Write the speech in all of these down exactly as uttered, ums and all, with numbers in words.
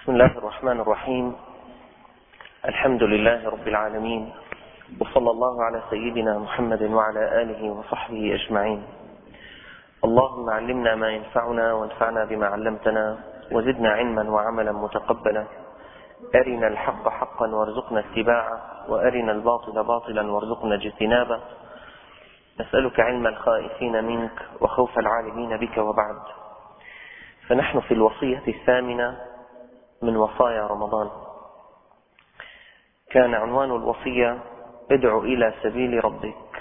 بسم الله الرحمن الرحيم. الحمد لله رب العالمين، وصلى الله على سيدنا محمد وعلى آله وصحبه أجمعين. اللهم علمنا ما ينفعنا وانفعنا بما علمتنا، وزدنا علما وعملا متقبلا. أرنا الحق حقا وارزقنا اتباعه، وأرنا الباطل باطلا وارزقنا اجتنابه. نسألك علم الخائفين منك وخوف العالمين بك، وبعد. فنحن في الوصية الثامنة من وصايا رمضان. كان عنوان الوصية: ادع إلى سبيل ربك.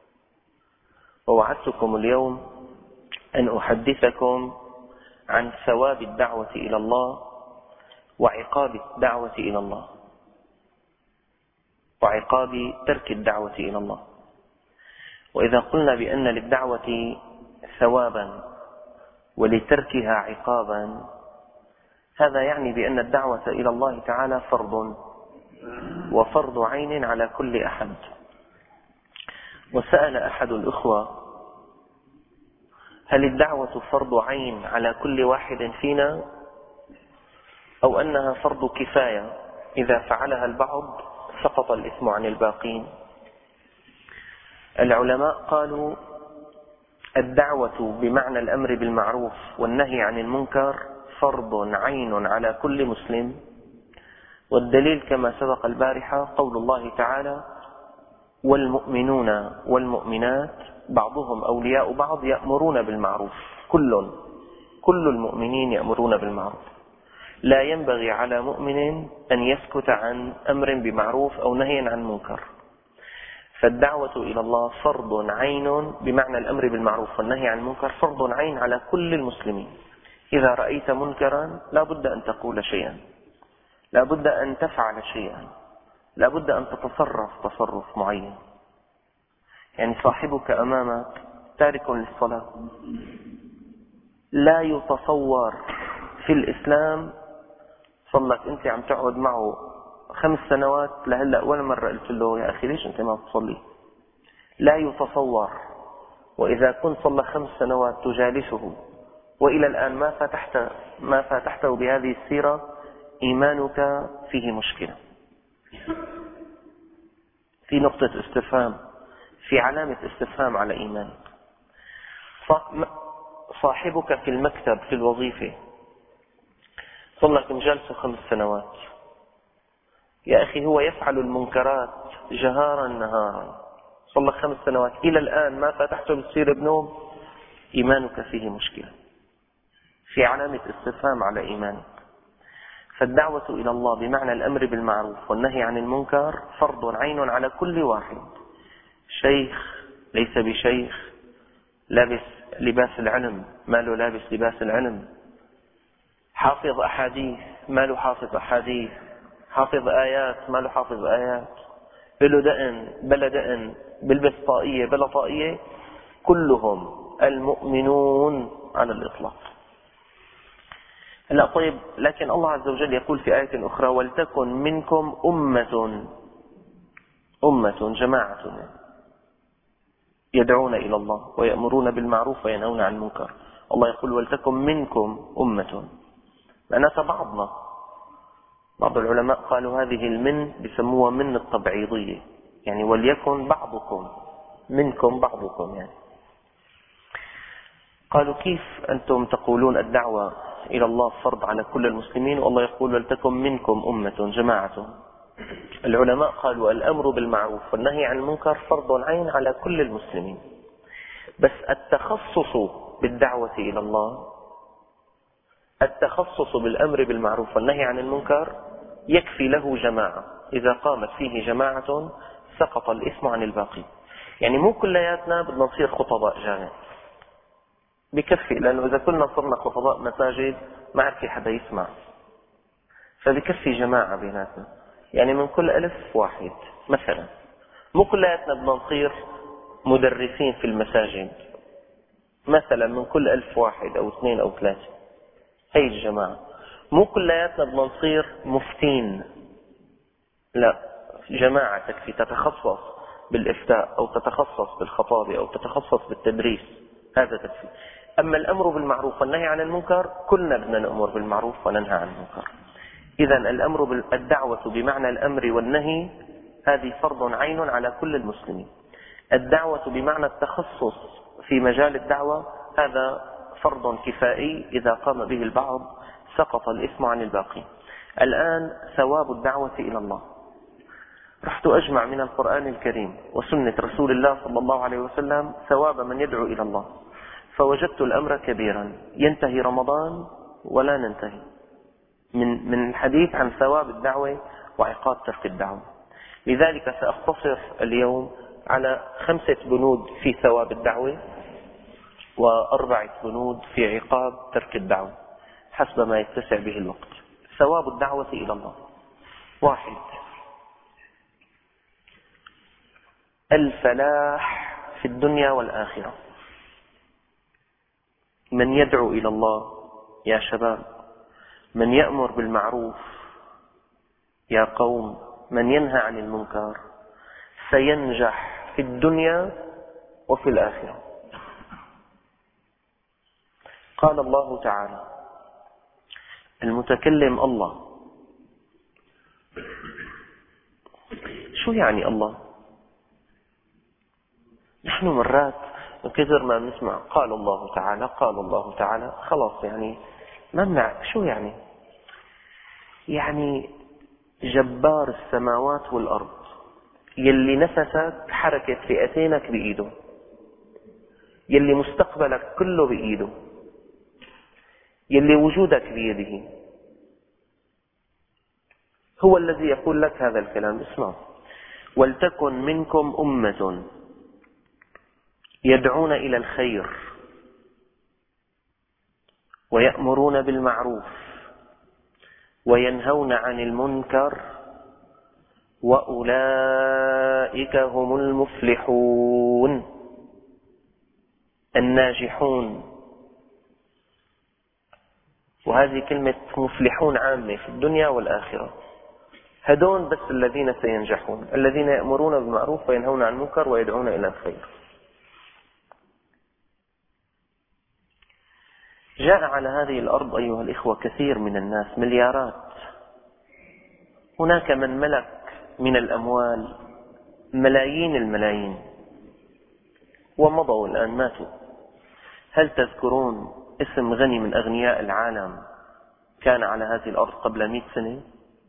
ووعدتكم اليوم أن أحدثكم عن ثواب الدعوة إلى الله وعقاب الدعوة إلى الله وعقاب ترك الدعوة إلى الله. وإذا قلنا بأن للدعوة ثوابا ولتركها عقابا، هذا يعني بأن الدعوة إلى الله تعالى فرض، وفرض عين على كل أحد. وسأل أحد الأخوة: هل الدعوة فرض عين على كل واحد فينا، أو أنها فرض كفاية إذا فعلها البعض سقط الإثم عن الباقين؟ العلماء قالوا: الدعوة بمعنى الأمر بالمعروف والنهي عن المنكر فرض عين على كل مسلم. والدليل كما سبق البارحة قول الله تعالى: والمؤمنون والمؤمنات بعضهم أولياء بعض يأمرون بالمعروف. كل كل المؤمنين يأمرون بالمعروف. لا ينبغي على مؤمن أن يسكت عن أمر بمعروف أو نهي عن منكر. فالدعوة إلى الله فرض عين بمعنى الأمر بالمعروف والنهي عن المنكر، فرض عين على كل المسلمين. إذا رأيت منكرا لا بد أن تقول شيئا، لا بد أن تفعل شيئا، لا بد أن تتصرف تصرف معين. يعني صاحبك أمامك تارك للصلاة، لا يتصور في الإسلام. صلك أنت عم تقعد معه خمس سنوات لهلأ ولا مرة قلت له: يا أخي ليش أنت ما بتصلي؟ لا يتصور. وإذا كنت صلى خمس سنوات تجالسه وإلى الآن ما فتحت ما فتحته بهذه السيرة، إيمانك فيه مشكلة، في نقطة استفهام، في علامة استفهام على إيمانك. صاحبك في المكتب في الوظيفة صلك مجالسه خمس سنوات، يا أخي هو يفعل المنكرات جهارا نهارا، صلك خمس سنوات إلى الآن ما فتحته بالسيرة بنوم، إيمانك فيه مشكلة، في علامة استفهام على إيمانك. فالدعوة إلى الله بمعنى الأمر بالمعروف والنهي عن المنكر فرض عين على كل واحد. شيخ ليس بشيخ، لابس لباس العلم ما له لابس لباس العلم، حافظ أحاديث ما له حافظ أحاديث، حافظ آيات ما له حافظ آيات، بله دقن بلا دقن، بلبس طاقية بلا طاقية، كلهم المؤمنون على الإطلاق. لا طيب، لكن الله عز وجل يقول في آية أخرى: ولتكن منكم أمة أمة جماعة يدعون إلى الله ويأمرون بالمعروف وينهون عن المنكر. الله يقول: ولتكن منكم أمة، معناتها بعضنا. بعض العلماء قالوا هذه المن بسموها من التبعيضية، يعني وليكن بعضكم منكم بعضكم. يعني قالوا: كيف أنتم تقولون الدعوة إلى الله فرض على كل المسلمين والله يقول ولتكن منكم أمة جماعة؟ العلماء قالوا: الأمر بالمعروف والنهي عن المنكر فرض عين على كل المسلمين، بس التخصص بالدعوة إلى الله، التخصص بالأمر بالمعروف والنهي عن المنكر يكفي له جماعة. إذا قامت فيه جماعة سقط الإثم عن الباقي. يعني مو كلياتنا بدنا نصير خطباء جامع، بكفي، لأنه إذا كلنا صرنا خطباء مساجد ما عاد في حدا يسمع، فبكفي جماعة بيناتنا. يعني من كل ألف واحد مثلا. مو كلياتنا بدنا نصير مدرسين في المساجد، مثلا من كل ألف واحد أو اثنين أو ثلاثة، هي الجماعة. مو كلياتنا بدنا نصير مفتين، لا، جماعة تكفي تتخصص بالإفتاء أو تتخصص بالخطابة أو تتخصص بالتدريس، هذا تكفي. أما الأمر بالمعروف والنهي عن المنكر كلنا بدنا نأمر بالمعروف وننهى عن المنكر. إذا الأمر بالدعوة بمعنى الأمر والنهي هذه فرض عين على كل المسلمين. الدعوة بمعنى التخصص في مجال الدعوة هذا فرض كفائي، إذا قام به البعض سقط الإثم عن الباقي. الآن ثواب الدعوة إلى الله. رحت أجمع من القرآن الكريم وسنة رسول الله صلى الله عليه وسلم ثواب من يدعو إلى الله، فوجدت الأمر كبيرا. ينتهي رمضان ولا ننتهي من من الحديث عن ثواب الدعوة وعقاب ترك الدعوة. لذلك سأختصر اليوم على خمسة بنود في ثواب الدعوة وأربعة بنود في عقاب ترك الدعوة حسب ما يتسع به الوقت. ثواب الدعوة إلى الله: واحد، الفلاح في الدنيا والآخرة. من يدعو إلى الله يا شباب، من يأمر بالمعروف يا قوم، من ينهى عن المنكر سينجح في الدنيا وفي الآخرة. قال الله تعالى، المتكلم الله. شو يعني الله؟ نحن مرات من كثر ما نسمع قال الله تعالى قال الله تعالى خلاص يعني ما منع. شو يعني؟ يعني جبار السماوات والأرض، يلي نفسك حركة فئتينك بإيده، يلي مستقبلك كله بإيده، يلي وجودك بيده، هو الذي يقول لك هذا الكلام. اسمع: ولتكن منكم أمة يدعون إلى الخير ويأمرون بالمعروف وينهون عن المنكر وأولئك هم المفلحون الناجحون. وهذه كلمة مفلحون عامة في الدنيا والآخرة. هدون بس الذين سينجحون، الذين يأمرون بالمعروف وينهون عن المنكر ويدعون إلى الخير. جاء على هذه الأرض أيها الإخوة كثير من الناس، مليارات. هناك من ملك من الأموال ملايين الملايين ومضوا الآن ماتوا. هل تذكرون اسم غني من أغنياء العالم كان على هذه الأرض قبل مئة سنة،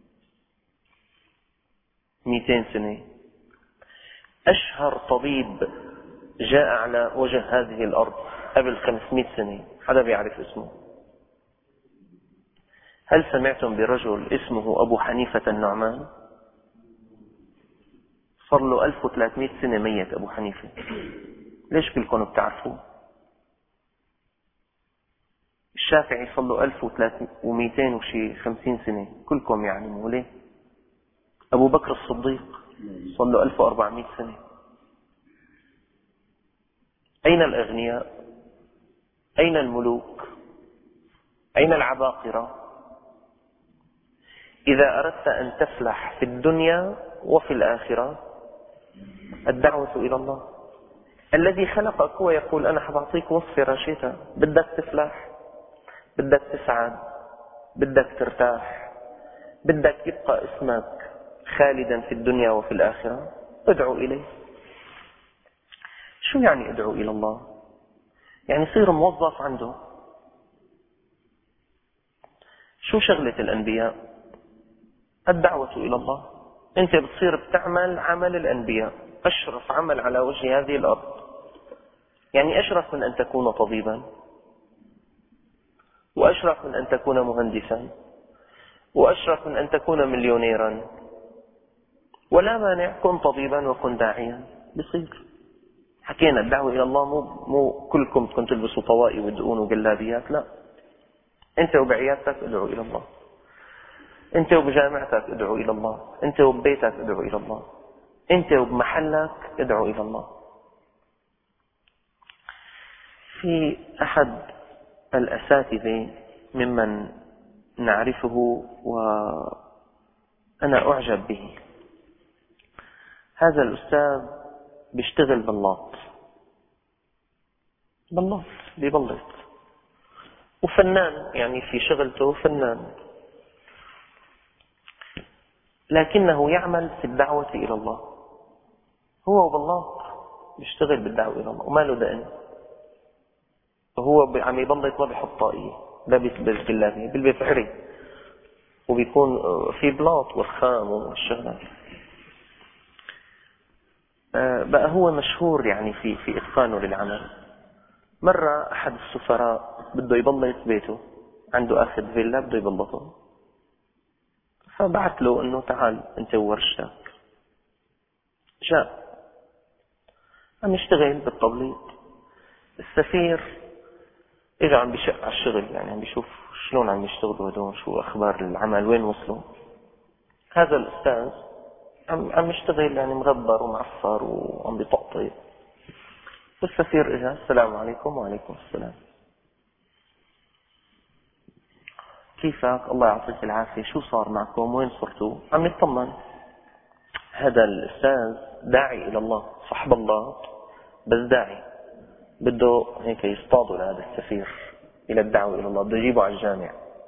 مئتين سنة؟ أشهر طبيب جاء على وجه هذه الأرض قبل خمسمئة سنة، حدا بيعرف اسمه؟ هل سمعتم برجل اسمه أبو حنيفة النعمان؟ صار له ألف وثلاثمئة سنة ميت أبو حنيفة. ليش كلكم بتعرفوه؟ الشافعي صار له ألف ومئتين وشي خمسين سنة، كلكم يعني مو ليه؟ أبو بكر الصديق صار له ألف وأربعمئة سنة. أين الأغنياء؟ أين الملوك؟ أين العباقرة؟ إذا أردت أن تفلح في الدنيا وفي الآخرة الدعوة إلى الله. الذي خلقك هو يقول أنا حبعطيك وصفة رشيدة، بدك تفلح، بدك تسعد، بدك ترتاح، بدك يبقى اسمك خالدا في الدنيا وفي الآخرة، ادعو إليه. شو يعني ادعو إلى الله؟ يعني صير موظف عنده. شو شغلة الأنبياء؟ الدعوة إلى الله. أنت بتصير بتعمل عمل الأنبياء، أشرف عمل على وجه هذه الأرض. يعني أشرف من أن تكون طبيبا، وأشرف من أن تكون مهندسا، وأشرف من أن تكون مليونيرا. ولا مانع، كن طبيبا وكن داعيا بصير. حكينا الدعوة إلى الله مو مو كلكم تكون تلبسوا طوائي ودقون وجلابيات، لا. أنت وبعيادتك ادعو إلى الله، أنت وبجامعتك ادعو إلى الله، أنت وببيتك ادعو إلى الله، أنت وبمحلك ادعو إلى الله. في أحد الأساتذة ممن نعرفه وأنا أعجب به، هذا الأستاذ بيشتغل بلاط بلاط بيبلط، وفنان يعني في شغلته فنان. لكنه يعمل في الدعوة إلى الله. هو بالله بيشتغل بالدعوة إلى الله وما له دقن. وهو عم يبلط ما بيحط طاقية، لا بالجلابية، بيلبس عري وبيكون في بلاط والخام والشغلات. بقى هو مشهور يعني في في إتقانه للعمل. مرة أحد السفراء بده يبلط بيته، عنده أخذ فيلا بده يبلطه، فبعث له إنه تعال أنت وورشتك. جاء عم يشتغل بالتبليط. السفير إجا عم بيشق على الشغل، يعني عم بيشوف شلون عم يشتغلوا هدول، شو أخبار العمل، وين وصلوا. هذا الأستاذ عم عم يشتغل يعني مغبر ومعفر وعم بيطقطق. والسفير إجا، السلام عليكم. وعليكم السلام، كيفك؟ الله يعطيك العافية، شو صار معكم؟ وين صرتوا؟ عم يطمن. هذا الأستاذ داعي إلى الله، صاحب الله، بس داعي، بده هيك يصطادوا لهذا السفير إلى الدعوة إلى الله، بده يجيبه على الجامع.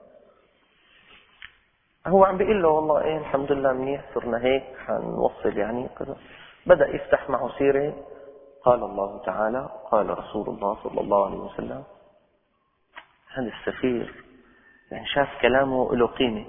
هو عم بيقول له والله إيه الحمد لله منيح، صرنا هيك حنوصل يعني كذا. بدأ يفتح معه سيرة، قال الله تعالى، قال رسول الله صلى الله عليه وسلم. هذا السفير يعني شاف كلامه له قيمة.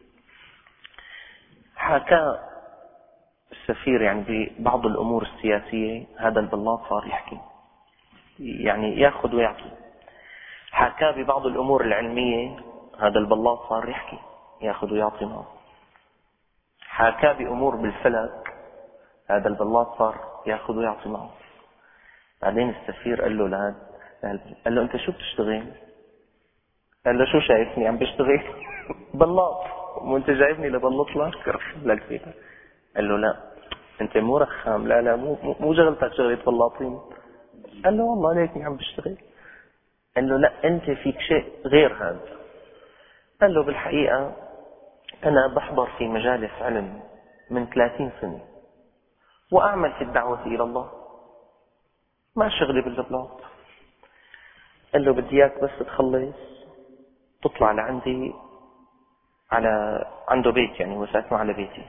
حكى السفير يعني ببعض الأمور السياسية، هذا البلاط صار يحكي، يعني ياخذ ويعطي. حكى ببعض الأمور العلمية، هذا البلاط صار يحكي، ياخذ ويعطي معه. حكى بأمور بالفلك، هذا البلاط صار ياخذ ويعطي معه. بعدين السفير قال له لهذا، قال له أنت شو بتشتغل؟ قال له شو شايفني عم بشتغل؟ بلاط، وانت جايبني لبلط لك رخم لك فيها. قال له لا انت مو رخام، لا لا مو مو شغلتك شغلة بلاطين. قال له والله ليكني عم بشتغل. قال له لا انت فيك شيء غير هذا. قال له بالحقيقة انا بحضر في مجالس علم من ثلاثين سنة واعمل في الدعوة الى الله، ما شغلي بالبلاط. قال له بدي اياك بس تخلص تطلع لعندي على عنده بيت، يعني هو ساكنه على بيتي.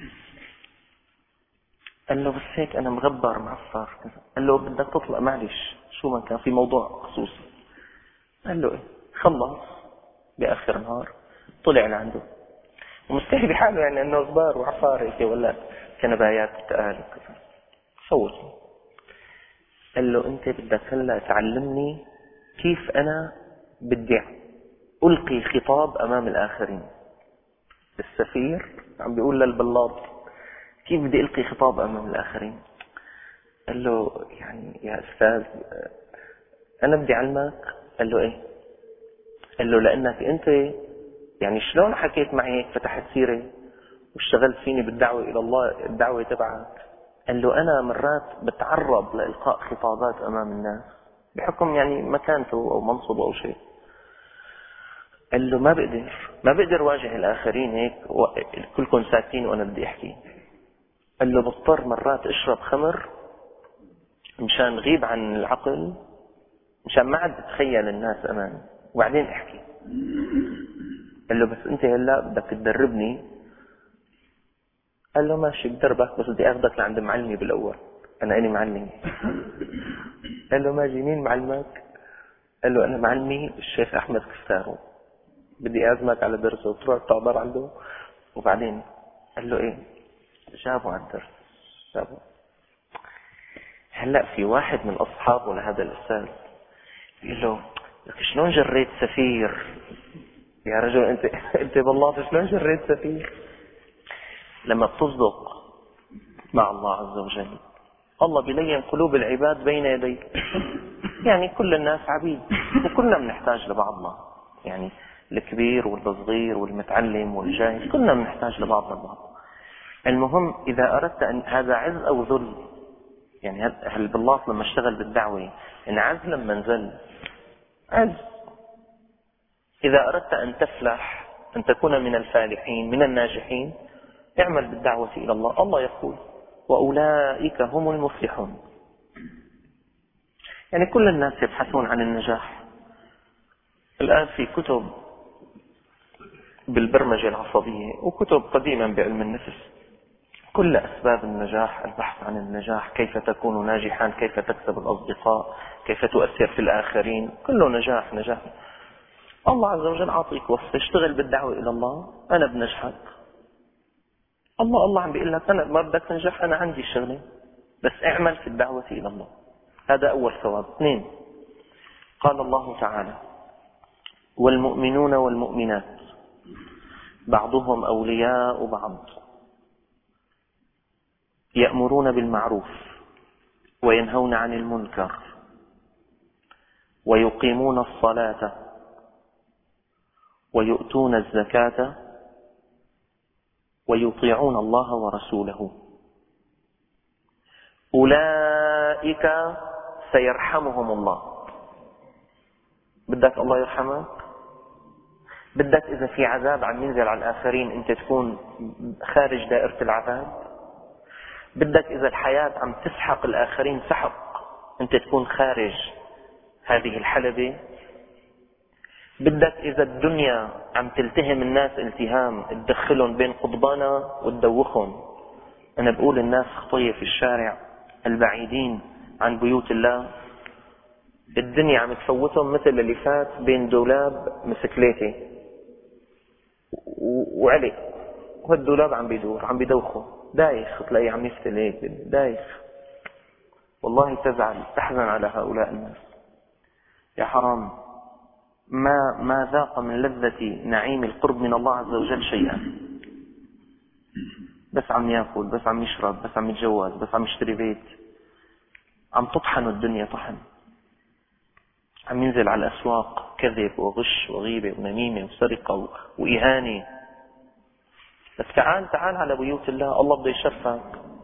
قال له بس هيك انا مغبر معفر. قال له بدك تطلع معلش شو ما كان في موضوع خصوصي. قال له ايه. خلص باخر نهار طلع لعنده ومستحي بحاله، يعني انه غبار وعفار هيك ولا كنبايات تقال وكذا. صوت قال له انت بدك هلا تعلمني كيف انا بدي ألقي خطاب أمام الآخرين. السفير عم بيقول للبلاط كيف بدي ألقي خطاب أمام الآخرين. قال له يعني يا أستاذ أنا بدي علمك. قال له إيه؟ قال له لأنك أنت يعني شلون حكيت معي هيك، فتحت سيرة واشتغلت فيني بالدعوة إلى الله، الدعوة تبعك. قال له أنا مرات بتعرض لإلقاء خطابات أمام الناس بحكم يعني مكانته أو منصبه أو شيء. قال له ما بقدر ما بقدر واجه الآخرين هيك كلكم ساكتين وأنا بدي أحكي. قال له بضطر مرات أشرب خمر مشان غيب عن العقل، مشان ما عاد أتخيل الناس أمامي وبعدين أحكي. قال له بس أنت هلا بدك تدربني. قال له ماشي بدربك، بس بدي أخذك لعند معلمي بالأول، أنا إني معلمي. قال له ماجي مين معلمك؟ قال له أنا معلمي الشيخ أحمد كستارو، بدي أعزمك على درسه وتروح تحضر عنده. وبعدين قال له إيه؟ جابوا على الدرس جابوا. هلأ في واحد من أصحابه لهذا الأستاذ يقول له لك شلون جريت سفير يا رجل أنت أنت بالله شلون جريت سفير؟ لما بتصدق مع الله عز وجل الله بيلين قلوب العباد بين يديك. يعني كل الناس عبيد وكلنا بنحتاج لبعضنا، يعني الكبير والصغير والمتعلم والجاهل كلنا بنحتاج لبعضنا البعض. المهم إذا أردت أن هذا عز أو ذل، يعني هل بالله لما اشتغل بالدعوة إن عز لما نزل عز. إذا أردت أن تفلح أن تكون من الفالحين من الناجحين اعمل بالدعوة إلى الله. الله يقول وأولئك هم المفلحون. يعني كل الناس يبحثون عن النجاح. الآن في كتب بالبرمجة العصبية وكتب قديما بعلم النفس، كل أسباب النجاح، البحث عن النجاح، كيف تكون ناجحا، كيف تكسب الأصدقاء، كيف تؤثر في الآخرين، كله نجاح نجاح. الله عز وجل عاطيك وصف، اشتغل بالدعوة إلى الله أنا بنجحك. الله الله عم بيقول لك أنا ما بدك تنجح، أنا عندي الشغلة، بس اعمل في الدعوة إلى الله. هذا أول ثواب. اثنين، قال الله تعالى: والمؤمنون والمؤمنات بعضهم أولياء بعض يأمرون بالمعروف وينهون عن المنكر ويقيمون الصلاة ويؤتون الزكاة ويطيعون الله ورسوله أولئك سيرحمهم الله. بدك الله يرحمك؟ بدك إذا في عذاب عم ينزل على الآخرين أنت تكون خارج دائرة العذاب؟ بدك إذا الحياة عم تسحق الآخرين سحق أنت تكون خارج هذه الحلبة؟ بدك إذا الدنيا عم تلتهم الناس التهام تدخلهم بين قضبانا وتدوخهم؟ أنا بقول الناس خطية في الشارع البعيدين عن بيوت الله، الدنيا عم تفوتهم مثل اللي فات بين دولاب مسكليتي وعلي، وهالدولاب عم بيدور عم بيدوخه، دايخ، تلاقيه عم يفتل هيك دايخ. والله تزعل تحزن على هؤلاء الناس. يا حرام، ما ما ذاق من لذة نعيم القرب من الله عز وجل شيئا، بس عم ياكل، بس عم يشرب، بس عم يتجوز، بس عم يشتري بيت، عم تطحن الدنيا طحن، عم ينزل على الأسواق كذب وغش وغيبة ونميمة وسرقة وإهانة. بس تعال تعال على بيوت الله، الله بده يشرفك،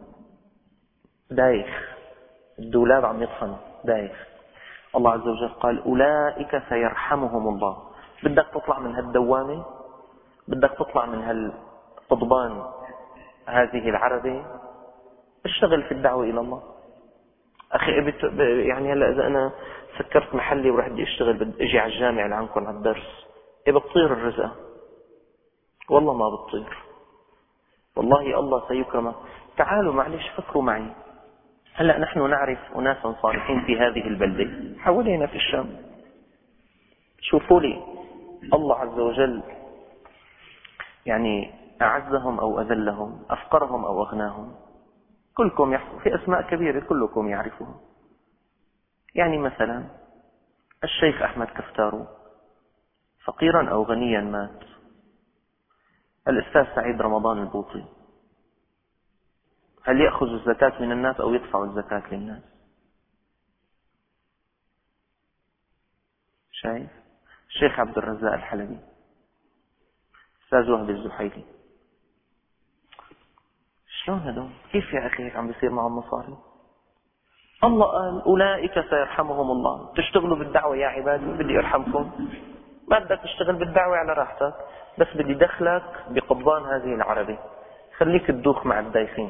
دايخ، الدولاب عم يطحن دايخ. الله عز وجل قال: أولئك سيرحمهم الله. بدك تطلع من هالدوامة؟ بدك تطلع من هالقضبان هذه العربة؟ اشتغل في الدعوة إلى الله. أخي يعني هلأ إذا أنا سكرت محلي ورحت بدي أشتغل، بدي أجي على الجامع لعنكم على الدرس، إيه بتطير الرزقة؟ والله ما بتطير، والله الله سيكرمك. تعالوا معلش فكروا معي، هلأ نحن نعرف أناسا صالحين في هذه البلدة حوالينا في الشام، شوفوا لي الله عز وجل يعني أعزهم أو أذلهم، أفقرهم أو أغناهم، كلكم يحفظ في أسماء كبيرة كلكم يعرفهم. يعني مثلا الشيخ أحمد كفتارو فقيرا أو غنيا مات، الأستاذ سعيد رمضان البوطي هل يأخذ الزكاة من الناس أو يدفع الزكاة للناس؟ شايف؟ الشيخ عبد الرزاق الحلبي، أستاذ وهب الزحيلي، شلون هدول؟ كيف يا أخي هيك عم بيصير معهم مصاري؟ الله قال: أولئك سيرحمهم الله. تشتغلوا بالدعوة يا عبادي، بدي أرحمكم. ما بدك تشتغل بالدعوة على راحتك، بس بدي دخلك بقضبان هذه العربة، خليك تدوخ مع الدايخين.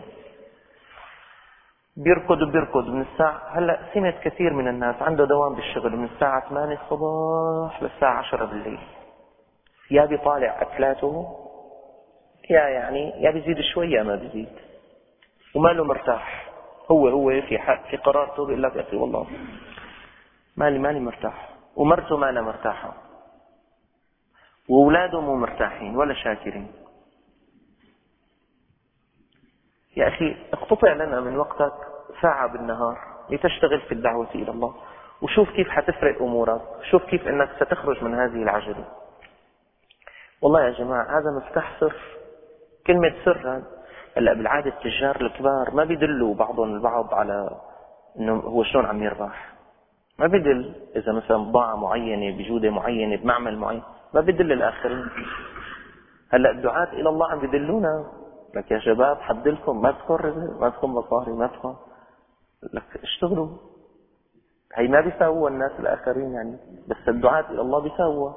بيركض وبيركض من الساعة، هلأ سمعت كثير من الناس عنده دوام بالشغل من الساعة ثمانية الصباح للساعة عشرة بالليل، يا بيطالع أكلاته يا يعني يا بيزيد شوية ما بيزيد، وما له مرتاح. هو هو في حق في قرارته بيقول لك يا أخي والله مالي مالي مرتاح، ومرته ما لها مرتاحة، وأولاده مو مرتاحين ولا شاكرين. يا أخي اقتطع لنا من وقتك ساعة بالنهار لتشتغل في الدعوة إلى الله، وشوف كيف حتفرق أمورك، شوف كيف أنك ستخرج من هذه العجلة. والله يا جماعة هذا مفتاح سر، كلمة سر. هلا بالعادة التجار الكبار ما بيدلوا بعضهم البعض على انه هو شلون عم يربح، ما بيدل. اذا مثلا بضاعة معينة بجودة معينة بمعمل معين ما بيدل الآخرين. هلا الدعاة إلى الله عم بيدلونا، لك يا شباب حدلكم ما تكون رزق، ما تكون مصاري، ما تكون لك اشتغلوا. هي ما بيساووا الناس الآخرين يعني، بس الدعاة إلى الله بيساووا.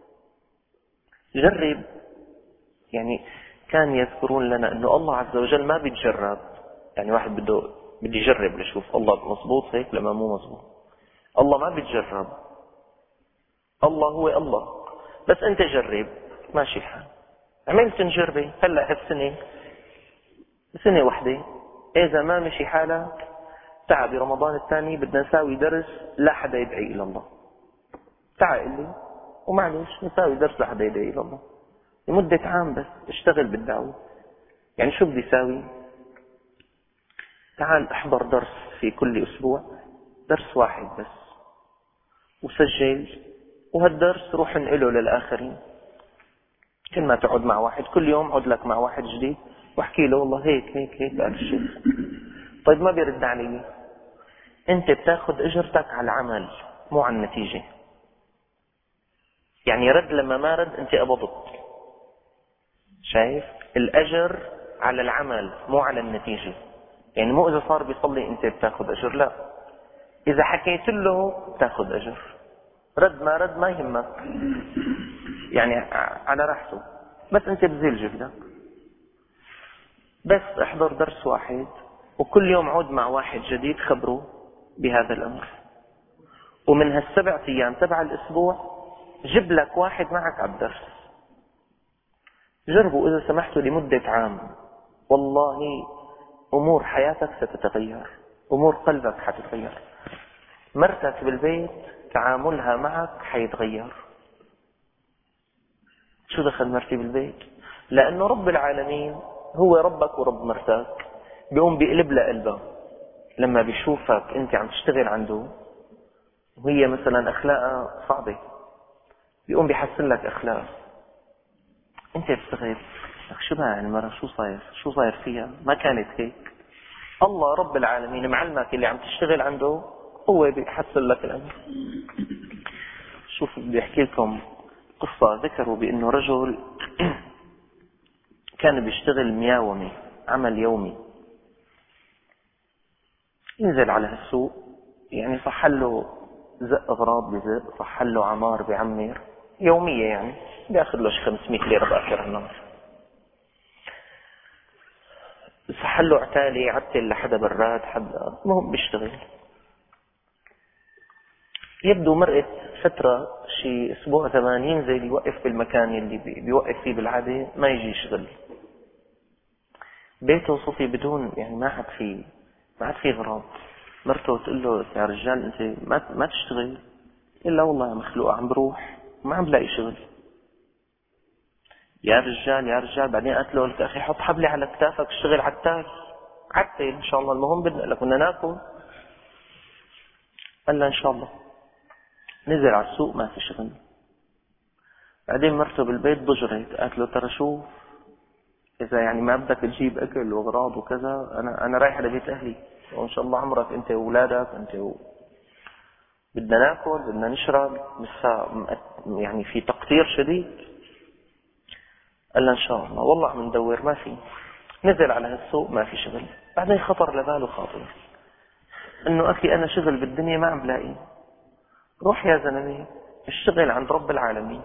جرب يعني. كان يذكرون لنا أنه الله عز وجل ما بيتجرب، يعني واحد بده بدي يجرب لشوف الله مضبوط هيك لما مو مضبوط. الله ما بيتجرب، الله هو الله، بس أنت جرب ماشي الحال. عملت تجربة هلأ هالسنة سنة واحدة، إذا ما مشي حالك تعال برمضان الثاني بدنا نساوي درس لا حدا يدعي إلى الله. تعال قل لي ومعلش نساوي درس لا حدا يدعي إلى الله لمدة عام بس اشتغل بالدعوة. يعني شو بدي ساوي؟ تعال احضر درس في كل أسبوع، درس واحد بس، وسجل، وهالدرس روح انقله للآخرين. كل ما تقعد مع واحد كل يوم عد لك مع واحد جديد واحكي له والله هيك هيك هيك قال الشيخ. طيب ما بيرد علي، انت بتاخد اجرتك على العمل مو على النتيجة. يعني رد لما ما رد انت قبضت. شايف؟ الاجر على العمل مو على النتيجة. يعني مو اذا صار بيصلي انت بتاخد اجر، لا، اذا حكيت له بتاخد اجر، رد ما رد ما يهمك، يعني على راحته، بس انت بذل جهدك. بس احضر درس واحد وكل يوم عود مع واحد جديد خبره بهذا الامر، ومن هالسبع ايام تبع الاسبوع جيب لك واحد معك على الدرس. جربوا اذا سمحتوا لمدة عام، والله امور حياتك ستتغير، امور قلبك حتتغير، مرتك بالبيت تعاملها معك حيتغير. شو دخل مرتي بالبيت؟ لانه رب العالمين هو ربك ورب مرتك، بيقوم بيقلب لها قلبها لما بيشوفك انت عم تشتغل عنده وهي مثلا اخلاقها صعبة، بيقوم بيحسن لك اخلاقها. انت بتستغرب شو بها المرة، شو صاير شو صاير فيها، ما كانت هيك. الله رب العالمين معلمك اللي عم تشتغل عنده هو بيحسن لك الامر. شوف بدي احكي لكم قصة. ذكروا بانه رجل كان بيشتغل مياومي، عمل يومي، ينزل على السوق، يعني صحله زق اغراض بزق، صحله عمار بعمر، يومية يعني بياخذ له شي خمسمية ليرة باخر النهار. صحله عتالي عتل لحدا براد حدا، المهم بيشتغل. يبدو مرقت فترة شي اسبوع زمان ينزل يوقف بالمكان اللي بيوقف فيه بالعادة، ما يجي يشتغل. بيته صفي بدون، يعني ما عاد في ما عاد في غراض. مرته تقول له يا رجال انت ما ما تشتغل؟ الا والله يا مخلوق عم بروح ما عم بلاقي شغل. يا رجال يا رجال بعدين قالت له لك اخي حط حبلي على كتافك اشتغل عتال عتل ان شاء الله، المهم بدنا لك بدنا ناكل. قال له ان شاء الله. نزل على السوق ما في شغل. بعدين مرته بالبيت ضجرت، قالت له ترى شوف اذا يعني ما بدك تجيب اكل واغراض وكذا، انا انا رايح لبيت اهلي وان شاء الله عمرك انت واولادك انت و... بدنا ناكل بدنا نشرب، لسه يعني في تقصير شديد. قال له ان شاء الله والله عم ندور ما في. نزل على هالسوق ما في شغل. بعدين خطر لباله خاطر انه اخي انا شغل بالدنيا ما عم بلاقي. روح يا زلمه اشتغل عند رب العالمين،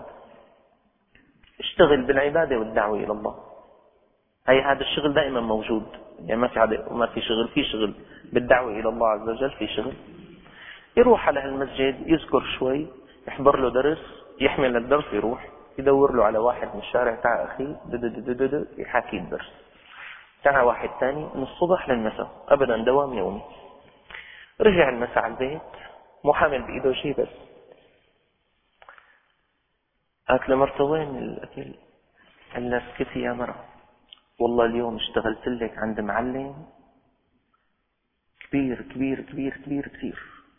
اشتغل بالعباده والدعوه الى الله. هي هذا الشغل دائما موجود، يعني ما في عد... ما في شغل، في شغل بالدعوه الى الله عز وجل، في شغل. يروح على هالمسجد يذكر شوي، يحضر له درس، يحمل الدرس يروح يدور له على واحد من الشارع، تعال اخي دد يحاكي الدرس، تعال واحد ثاني من الصبح للمساء، ابدا دوام يومي. رجع المساء على البيت مو حامل بايده شيء، بس قالت لمرته وين الاكل؟ قال لها اسكتي يا مرة، والله اليوم اشتغلت لك عند معلم كبير كبير كبير كبير كثير،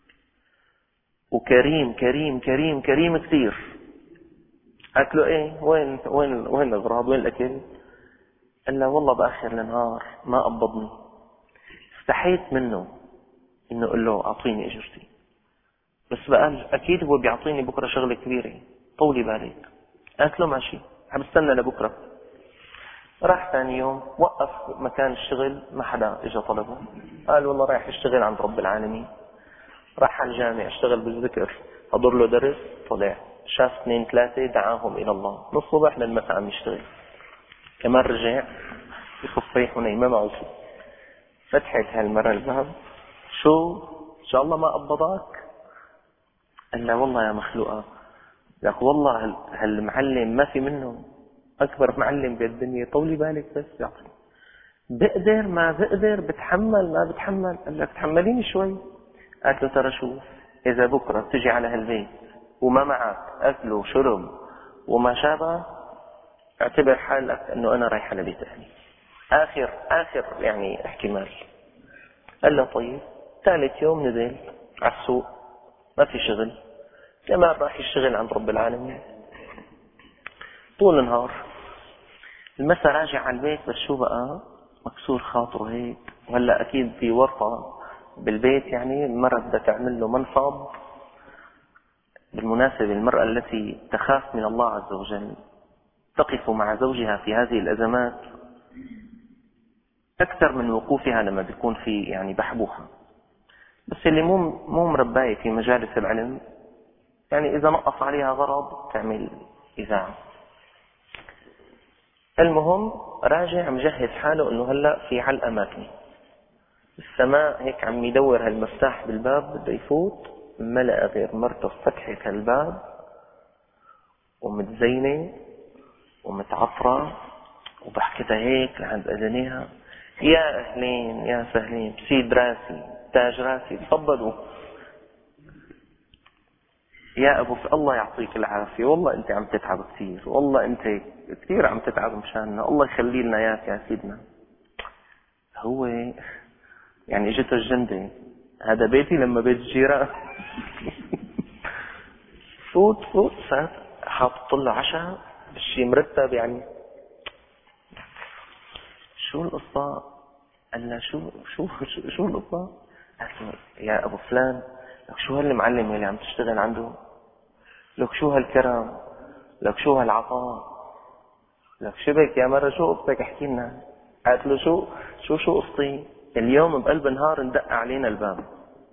وكريم كريم كريم كريم كثير. قالت له ايه وين وين وين الاغراض وين الاكل؟ قال له والله باخر النهار ما قبضني، استحيت منه انه اقول له اعطيني اجرتي، بس بقى اكيد هو بيعطيني بكره شغله كبيره طولي بالك. قالت له ماشي عم بستنى لبكره. راح ثاني يوم وقف مكان الشغل ما حدا اجى طلبه، قال والله رايح اشتغل عند رب العالمين. راح على الجامع اشتغل بالذكر، حضر له درس، طلع شاف اثنين ثلاثة دعاهم الى الله، من الصبح للمساء عم يشتغل. كمان رجع يصفيح ونيمة معه شيء. فتحت هالمرة الباب، شو ان شاء الله ما قبضك؟ قال لا والله يا مخلوقة، لك والله هالمعلم ما في منه أكبر معلم بالدنيا، طولي بالك بس يعطي. بقدر ما بقدر، بتحمل ما بتحمل. قال لك تحمليني شوي. قالت له ترى شوف، إذا بكرة بتجي على هالبيت وما معك أكل وشرب وما شابه، اعتبر حالك أنه أنا رايحة لبيت أهلي. آخر آخر يعني احتمال. قال له طيب. ثالث يوم نزل على السوق، ما في شغل، كمان راح يشتغل عند رب العالمين طول النهار. المسا راجع على البيت، بس شو بقى مكسور خاطره هيك. وهلا أكيد في ورطة بالبيت، يعني المرأة بدها تعمل له منصب. بالمناسبة المرأة التي تخاف من الله عز وجل تقف مع زوجها في هذه الأزمات أكثر من وقوفها لما بيكون في يعني بحبوحة. بس اللي مو مو مرباية في مجالس العلم، يعني إذا نقص عليها غرض تعمل إذاعة. المهم راجع مجهز حاله إنه هلا في على الأماكن السماء هيك، عم يدور هالمفتاح بالباب بده يفوت، ملأ غير مرته فتحت هالباب ومتزينة ومتعطرة وضحكتها هيك لعند أذنيها. يا أهلين يا سهلين، بسيد راسي تاج راسي، تفضلوا يا أبو ف... الله يعطيك العافية، والله أنت عم تتعب كثير، والله أنت كثير عم تتعب مشاننا، الله يخلي لنا إياك يا سيدنا. هو يعني اجته الجندة، هذا بيتي لما بيت الجيران. فوت فوت فات، حاطط له عشاء بالشي مرتب. يعني شو القصة؟ قال له شو شو شو, شو القصة؟ قال له يا أبو فلان، لك شو هالمعلم اللي عم تشتغل عنده؟ لك شو هالكرم؟ لك شو هالعطاء؟ لك شبك يا مرة، شو قصتك احكي لنا. قالت له شو شو شو قصتي؟ اليوم بقلب نهار اندق علينا الباب،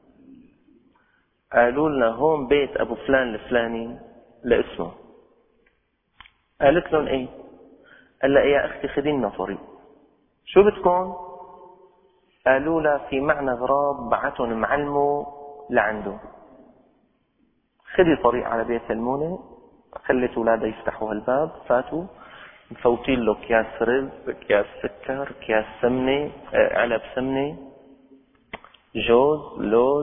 قالوا لنا هون بيت أبو فلان الفلاني لاسمه. قالت لهم ايه؟ قال لها يا أختي خدينا طريق. شو بدكم؟ قالوا لها في معنا غراب بعتهم معلمه لعنده، خدي طريق على بيت المونة. خلت أولادها يفتحوا هالباب، فاتوا مفوتين له أكياس رز، أكياس سكر، أكياس سمنة، علب سمنة، جوز، لوز،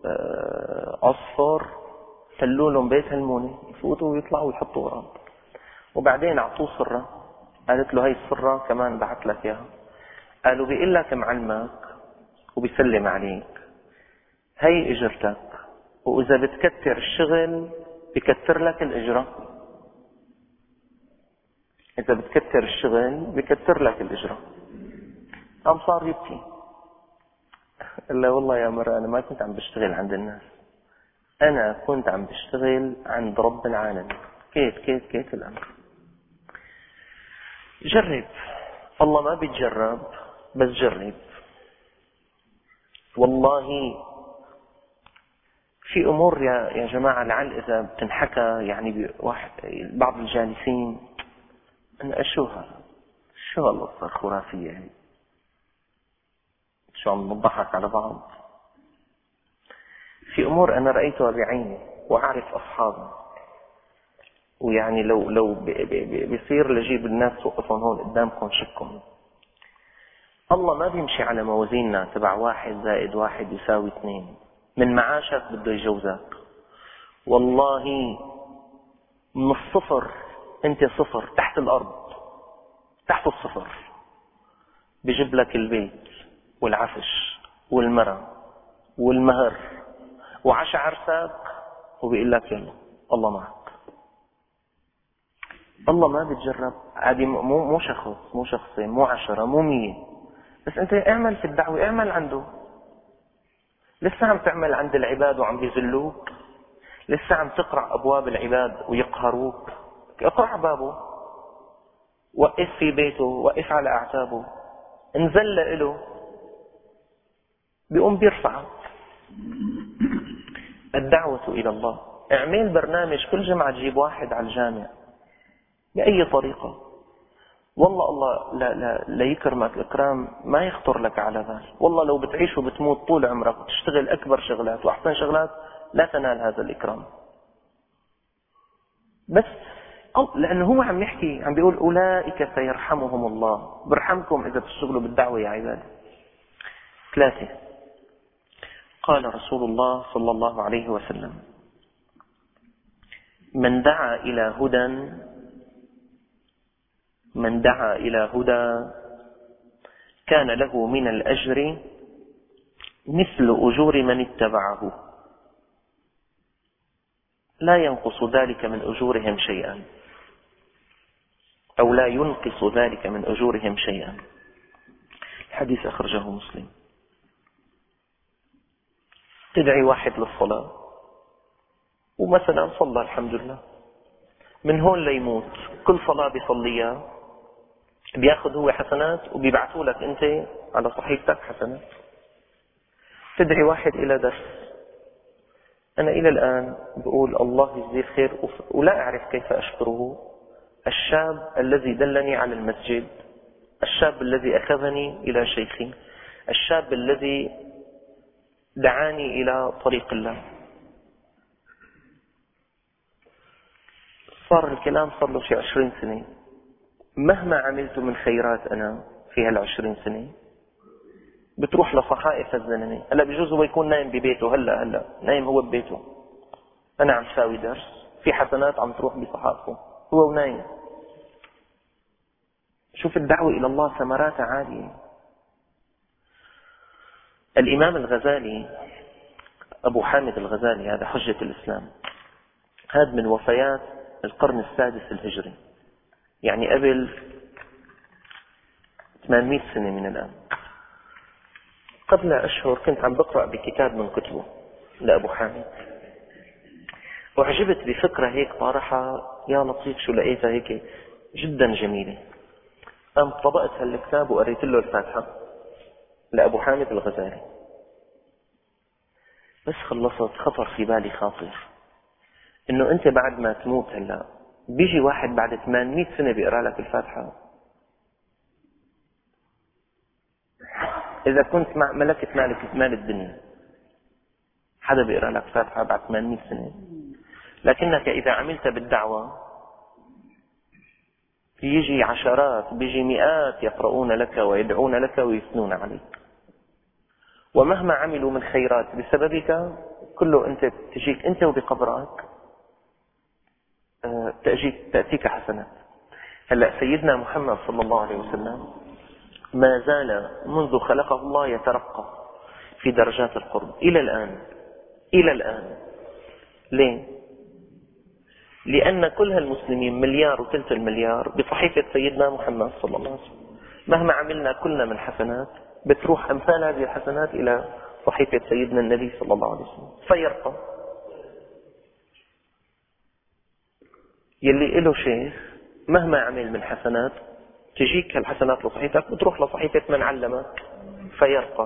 أصفر، خلوا لهم بيت هالمونة يفوتوا ويطلعوا ويحطوا غراب. وبعدين أعطوه صرة، قالت له هاي الصرة كمان بعت لك إياها. قالوا بيقول لك معلمك وبيسلم عليك، هاي اجرتك، وإذا بتكتر الشغل بكتر لك الإجرة. إذا بتكتر الشغل بكتر لك الإجرة. قام صار يبكي. قال له والله يا مرة أنا ما كنت عم بشتغل عند الناس، أنا كنت عم بشتغل عند رب العالمين. كيف كيف كيف الأمر؟ جرب، الله ما بيتجرب بس جرب. والله في أمور يا يا جماعة لعل إذا بتنحكى يعني بواحد بعض الجالسين أن شو هذا، شو هالقصة الخرافية هي، شو عم نضحك على بعض. في أمور أنا رأيتها بعيني وأعرف أصحابها، ويعني لو لو بيصير لجيب الناس وقفهم هون قدامكم شكهم. الله ما بيمشي على موازيننا تبع واحد زائد واحد يساوي اثنين. من معاشك بده يجوزك، والله من الصفر انت صفر تحت الارض، تحت الصفر بيجيب لك البيت والعفش والمرأة والمهر وعشا عرسك وبيقول لك يلا الله معك. الله ما بيتجرب. عادي، مو مو شخص، مو شخصين، مو عشرة، مو مية، بس انت اعمل في الدعوة، اعمل عنده. لسه عم تعمل عند العباد وعم بيذلوك؟ لسه عم تقرع أبواب العباد ويقهروك؟ اقرع بابه، وقف في بيته، وقف على أعتابه، انزل له بيقوم بيرفعك. الدعوة إلى الله. اعمل برنامج كل جمعة تجيب واحد على الجامع بأي طريقة، والله الله لا لا لا يكرمك إكرام ما يخطر لك على بال. والله لو بتعيش وبتموت طول عمرك وتشتغل أكبر شغلات وأحسن شغلات لا تنال هذا الإكرام. بس أو لأنه هو عم يحكي عم بيقول أولئك سيرحمهم الله، برحمكم إذا بتشتغلوا بالدعوة يا عبادي. ثلاثة، قال رسول الله صلى الله عليه وسلم: من دعا إلى هدى من دعا إلى هدى كان له من الأجر مثل أجور من اتبعه لا ينقص ذلك من أجورهم شيئا، أو لا ينقص ذلك من أجورهم شيئا. الحديث أخرجه مسلم. تدعي واحد للصلاة ومثلا صلى الحمد لله، من هون ليموت كل صلاة بيصليها بياخذ هو حسنات وبيبعثوا لك أنت على صحيفتك حسنات. تدعي واحد إلى درس، أنا إلى الآن بقول الله يجزيه خير ولا أعرف كيف أشكره، الشاب الذي دلني على المسجد، الشاب الذي أخذني إلى شيخي، الشاب الذي دعاني إلى طريق الله. صار الكلام صار له شيء عشرين سنة، مهما عملت من خيرات أنا في هالعشرين سنة بتروح لصحائف الزلمة. هلا بجوز هو يكون نايم ببيته، هلا هلا نايم هو ببيته، أنا عم ساوي درس في حسنات عم تروح بصحائفه هو ونايم. شوف الدعوة إلى الله ثمراتها عالية. الإمام الغزالي أبو حامد الغزالي هذا حجة الإسلام، هذا من وفيات القرن السادس الهجري، يعني قبل ثمانمئة سنة من الآن. قبل أشهر كنت عم بقرأ بكتاب من كتبه لأبو حامد، وعجبت بفكرة هيك طارحة، يا لطيف شو لقيتها هيك جدا جميلة. قام طبقت هالكتاب وقريت له الفاتحة لأبو حامد الغزالي. بس خلصت خطر في بالي خاطر إنه أنت بعد ما تموت هلا بيجي واحد بعد ثمانمئة سنة بيقرأ لك الفاتحة. إذا كنت مع ملكة مالك مال الدنيا حدا بيقرأ لك فاتحة بعد ثمانمئة سنة، لكنك إذا عملت بالدعوة يجي عشرات بيجي مئات يقرؤون لك ويدعون لك ويثنون عليك، ومهما عملوا من خيرات بسببك كله أنت تجيك أنت وبقبرك تأجيك تأتيك حسنات. هلأ سيدنا محمد صلى الله عليه وسلم ما زال منذ خلقه الله يترقى في درجات القرب إلى الآن إلى الآن. ليه؟ لأن كل هالمسلمين مليار وثلث المليار بصحيفة سيدنا محمد صلى الله عليه وسلم، مهما عملنا كلنا من حسنات بتروح أمثال هذه الحسنات إلى صحيفة سيدنا النبي صلى الله عليه وسلم فيرقى. يلي له شيخ مهما عمل من حسنات تجيك هالحسنات لصحيفتك وتروح لصحيفة من علمك فيرقى.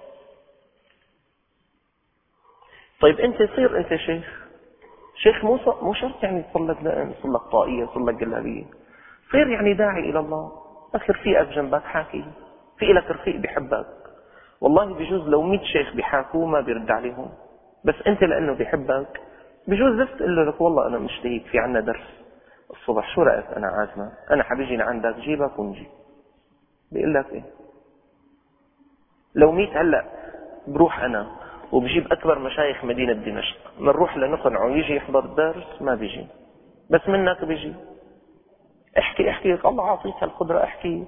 طيب أنت صير أنت شيخ، شيخ مو مو شرط يعني تصلك دائم تصلك طائية تصلك جلابية، صير يعني داعي إلى الله. أخي رفيقك جنبك حاكي، في لك رفيق بيحبك، والله بيجوز لو مئة شيخ بيحاكوه ما بيرد عليهم، بس أنت لأنه بيحبك بيجوز بس تقول لك والله أنا مشتهيك في عنا درس الصبح شو رأيك أنا عازمة أنا حبيجي لعندك جيبك ونجي. بيقول لك إيه؟ لو مئة هلأ بروح أنا وبجيب أكبر مشايخ مدينة دمشق منروح لنقنعه يجي يحضر الدرس ما بيجي، بس منك بيجي. احكي احكي الله عطيك هالقدرة احكي.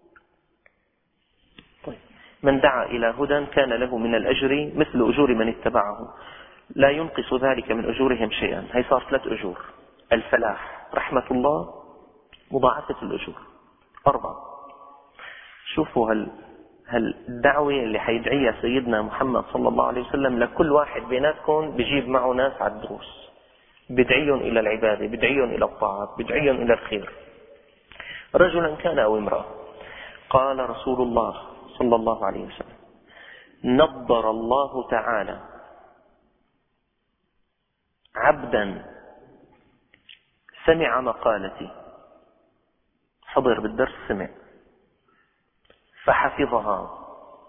طيب من دعا إلى هدى كان له من الأجر مثل أجور من اتبعه لا ينقص ذلك من أجورهم شيئا. هي صار ثلاث أجور: الفلاح، رحمة الله، مضاعفة الأجور. أربعة. شوفوا هل هالدعوة اللي حيدعيها سيدنا محمد صلى الله عليه وسلم لكل واحد بيناتكم بيجيب معه ناس على الدروس، بدعيهم إلى العبادة، بدعيهم إلى الطاعات، بدعيهم إلى الخير. رجلا كان أو امرأة. قال رسول الله صلى الله عليه وسلم: نضر الله تعالى عبدا سمع مقالتي، حضر بالدرس سمع فحفظها،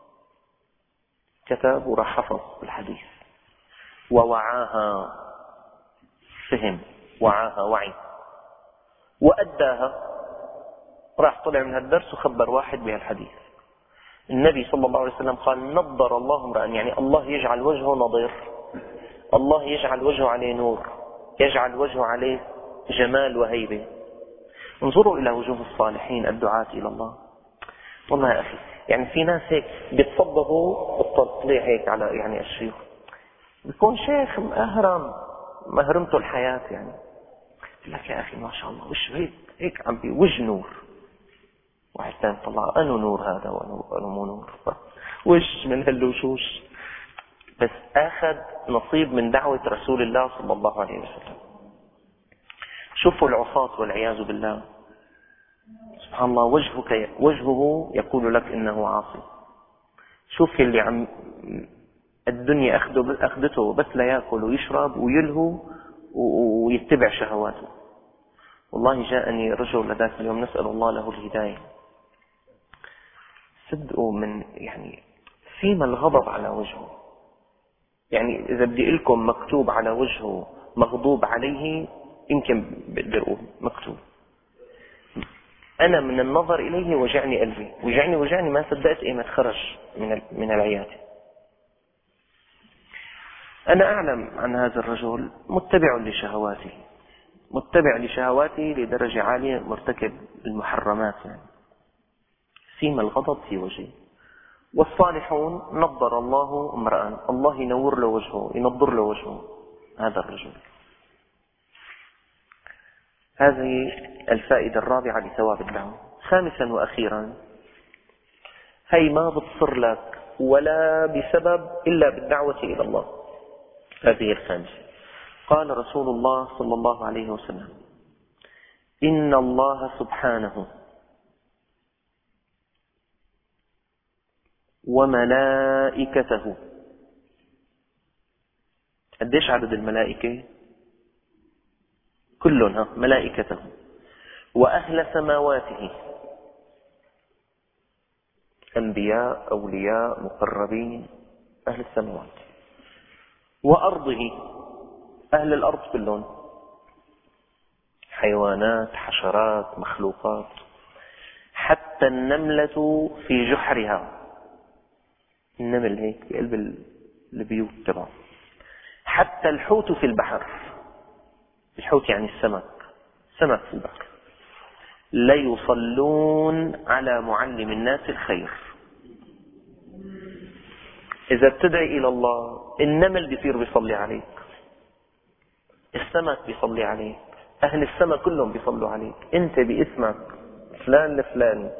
كتب وراح حفظ الحديث، ووعاها، فهم وعاها وعي، وأداها، راح طلع من هالدرس وخبر واحد بهالحديث. النبي صلى الله عليه وسلم قال نضر الله امرأ، يعني الله يجعل وجهه نضير، الله يجعل وجهه عليه نور، يجعل وجهه عليه جمال وهيبة. انظروا إلى وجوه الصالحين الدعاة إلى الله. والله يا أخي يعني في ناس هيك بيتصبغوا بالتطليع هيك على يعني الشيوخ، بيكون شيخ مأهرم مهرمته الحياة، يعني يقول لك يا أخي ما شاء الله وش هيك هيك عم بوجه نور. واحد ثاني طلع أنو نور هذا وأنو مو نور، وش من هالوشوش، بس أخذ نصيب من دعوة رسول الله صلى الله عليه وسلم. شوفوا العصاة والعياذ بالله، سبحان الله وجهك وجهه يقول لك إنه عاصي. شوف اللي عم الدنيا أخذه أخذته بس لا يأكل ويشرب ويلهو ويتبع شهواته. والله جاءني رجل لذاك اليوم نسأل الله له الهداية، صدقوا من يعني فيما الغضب على وجهه، يعني إذا بدي لكم مكتوب على وجهه مغضوب عليه يمكن بقدر أقول مكتوب. أنا من النظر إليه وجعني قلبي، وجعني وجعني ما صدقت إيمت خرج من من العيادة. أنا أعلم عن هذا الرجل متبع لشهواته، متبع لشهواته لدرجة عالية، مرتكب المحرمات، يعني سيما الغضب في وجهه. والصالحون نضر الله امرأ، الله ينور له وجهه، ينضر له وجهه هذا الرجل. هذه الفائدة الرابعة لثواب الدعوة. خامسا وأخيرا، هي ما بتصر لك ولا بسبب إلا بالدعوة إلى الله. هذه الخامسة. قال رسول الله صلى الله عليه وسلم إن الله سبحانه وملائكته، قديش عدد الملائكة؟ كلها ملائكته، وأهل سماواته، أنبياء أولياء مقربين أهل السماوات، وأرضه أهل الأرض كلهم، حيوانات حشرات مخلوقات، حتى النملة في جحرها، النمل هيك في قلب البيوت تبعه، حتى الحوت في البحر، الحوت يعني السمك، سمك في البحر، لا يصلون على معلم الناس الخير. إذا بتدعي إلى الله النمل بيصير بيصلي عليك، السمك بيصلي عليك، أهل السماء كلهم بيصلوا عليك، أنت باسمك فلان لفلان.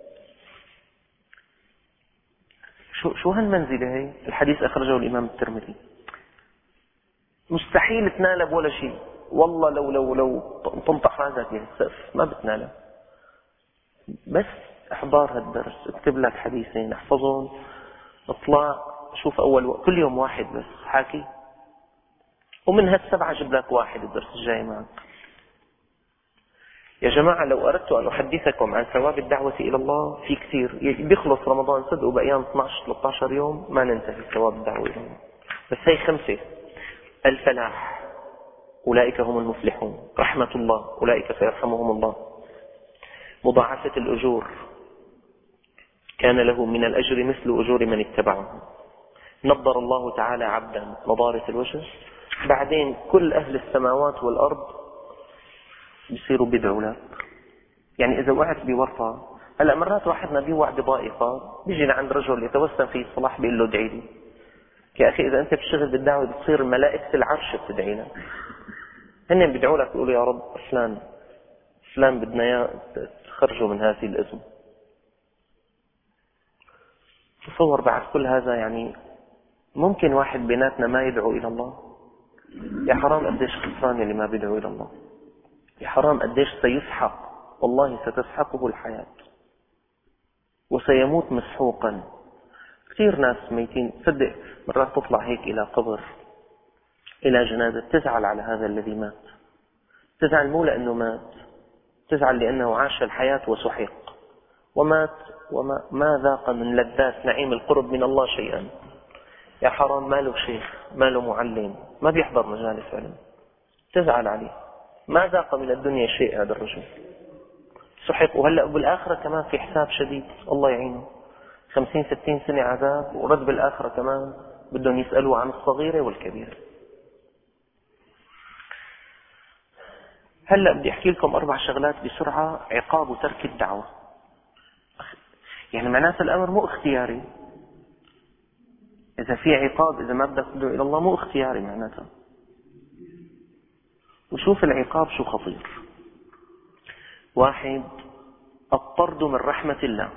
شو شو هالمنزلة هي؟ الحديث أخرجه الإمام الترمذي. مستحيل تنالها بولا شيء، والله لو لو لو تنطح راسك بالسقف ما بتنالها. بس احضار هالدرس، اكتب لك حديثين احفظهم، اطلع شوف أول كل يوم واحد بس حاكي، ومن هالسبعة جيب لك واحد الدرس الجاي معك. يا جماعة لو أردت أن أحدثكم عن ثواب الدعوة إلى الله في كثير، بيخلص رمضان صدقوا بأيام اثني عشر ثلاثة عشر يوم ما ننتهي ثواب الدعوة إلى الله. بس هي خمسة: الفلاح أولئك هم المفلحون، رحمة الله أولئك سيرحمهم الله، مضاعفة الأجور كان له من الأجر مثل أجور من اتبعه، نضر الله تعالى عبدا نضارة الوجه. بعدين كل أهل السماوات والأرض بيصيروا بيدعوا لك. يعني إذا وقعت بورطة، هلا مرات واحدنا بيوقع بضائقة بيجي لعند رجل يتوسم فيه الصلاح بيقول له ادعي لي. يا أخي إذا أنت بتشتغل بالدعوة بتصير ملائكة العرش بتدعي لك، هن بيدعوا لك بيقولوا يا رب فلان فلان بدنا اياه تخرجوا من هذه الأزمة. تصور بعد كل هذا يعني ممكن واحد بيناتنا ما يدعو إلى الله؟ يا حرام قديش خسران اللي ما بيدعو إلى الله، يا حرام قديش سيسحق، والله ستسحقه الحياة وسيموت مسحوقا. كثير ناس ميتين، صدق مرات تطلع هيك إلى قبر إلى جنازة تزعل على هذا الذي مات، تزعل مو لأنه مات، تزعل لأنه عاش الحياة وسحق ومات وما ما ذاق من لذات نعيم القرب من الله شيئا. يا حرام ما له شيخ ما له معلم ما بيحضر مجالس علم، تزعل عليه ما ذاق من الدنيا شيء هذا الرجل، سحق. وهلأ بالآخرة كمان في حساب شديد، الله يعينه، خمسين ستين سنة عذاب، ورد بالآخرة كمان بدهم يسألوا عن الصغيرة والكبيرة. هلأ بدي أحكي لكم أربع شغلات بسرعة. عقاب وترك الدعوة، يعني معناته الأمر مو اختياري. إذا في عقاب، إذا ما بدك تدعو إلى الله، مو اختياري معناته. وشوف العقاب شو خطير. واحد، الطرد من رحمة الله.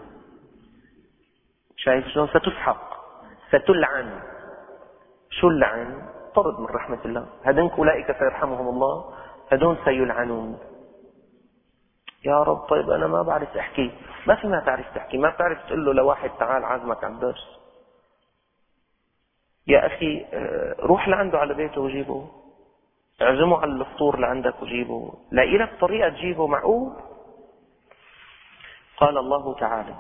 شايف شلون؟ ستسحق، ستلعن. شو اللعن؟ طرد من رحمة الله. هذنك أولئك سيرحمهم الله، هذون سيلعنون. يا رب طيب أنا ما بعرف أحكي. ما في ما تعرف تحكي، ما بتعرف تقول له لواحد تعال عازمك على الدرس. يا أخي روح لعنده على بيته وجيبه، اعزمه على الفطور لعندك وجيبه، لاقي لك طريقة تجيبه. معقول؟ قال الله تعالى: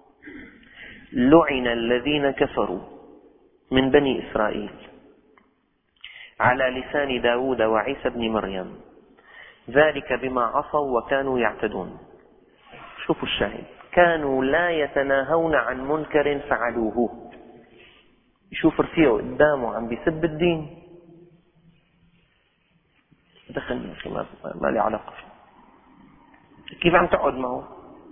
لعن الذين كفروا من بني إسرائيل على لسان داود وعيسى بن مريم ذلك بما عصوا وكانوا يعتدون. شوفوا الشاهد، كانوا لا يتناهون عن منكر فعلوه. يشوف رفيقه قدامه عم بيسب الدين، دخلني أخي ما, ما لي علاقة فيه. كيف عم تقعد معه؟